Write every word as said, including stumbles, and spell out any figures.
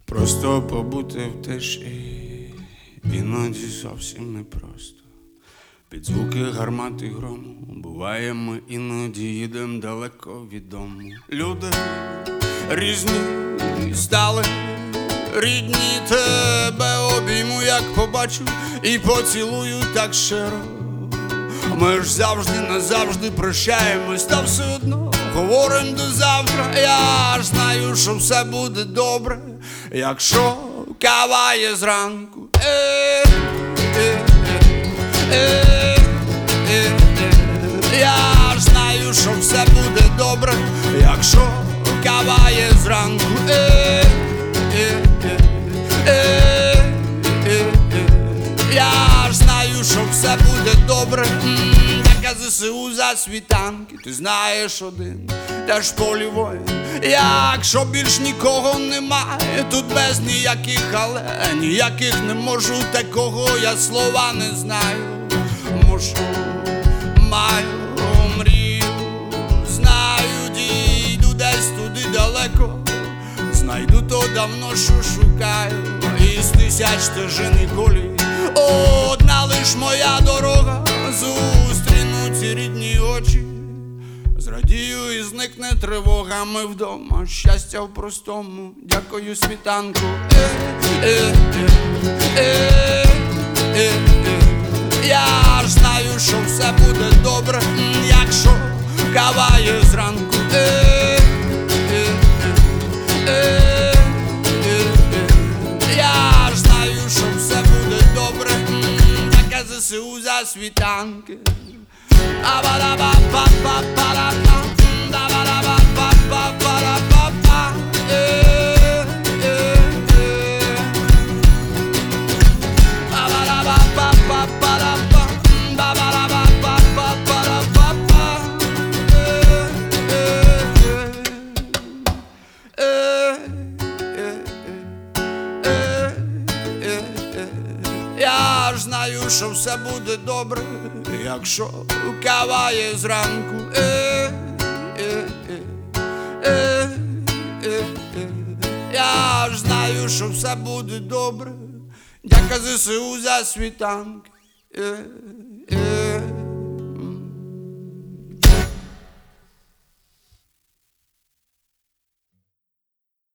Просто побути в тиші іноді зовсім непросто. Під звуки гармат і грому буває, ми іноді їдем далеко від дому. Люди різні стали рідні, тебе обійму, як побачу, і поцілую так щиро. Ми ж завжди назавжди прощаємось, та все одно говорим до завтра. Я ж знаю, що все буде добре, якщо кава є зранку. Е, е, е, е, е, е. Я ж знаю, що все буде добре, якщо кава є зранку. Е, е, е, е, е, е. Я ж знаю, що все буде добре. Така ЗСУ за світанки, ти знаєш один, теж полі воїн. Якщо більш нікого немає, тут без ніяких але, ніяких не можу, такого я слова не знаю. Мушу, маю мрію, знаю, дійду десь туди далеко, знайду то давно, що шукаю, із тисяч стежин і колій одна лиш моя дорога, зустріну ці рідні очі, зрадію і зникне тривога. Ми вдома, щастя в простому, дякую світанку. Е, е, е, е, е, е. Я ж знаю, що все буде добре, якщо кава є зранку. Е, е, е, е, е, е. Я ж знаю, що все буде добре, така ЗСУ за світанки. А-ба-да-ба-ба-ба-ба-да-ба, да-ба-да-ба-ба-ба-ба-да-ба. Е, е, е. А-ба-да-ба-ба-ба-ба-да-ба, да-ба-да-ба-ба-ба-ба-да-ба. Е, е, е. Я ж знаю, що все буде добре, якщо кава є зранку. Е, е, е, е, е, е. Я ж знаю, що все буде добре, дяка ЗСУ за світанки. Е, е.